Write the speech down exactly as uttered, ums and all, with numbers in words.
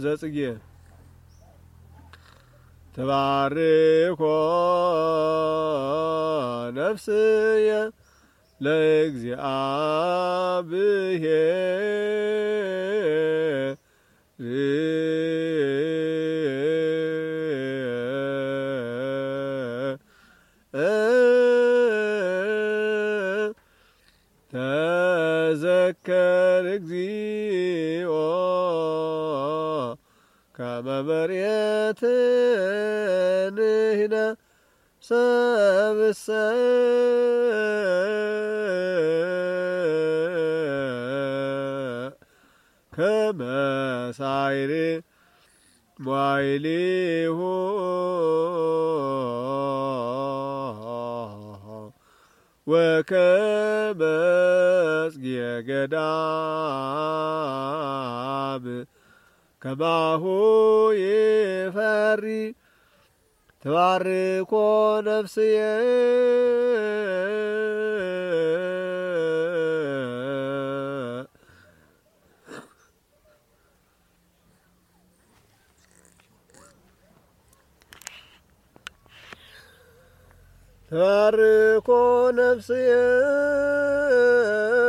ዘጽጌ ተባርኮ ነፍስየ ለእግዚአብሔር ተዘከር እግዚኦ ከመ መሬትንህነ ሰብእሰ ከመ ሳይር ሞይሊሁ ወከመ ጽጌ ገዳም ከማሁ ይፈሪ ተባርኮ ነፍስየ ተባርኮ ነፍስየ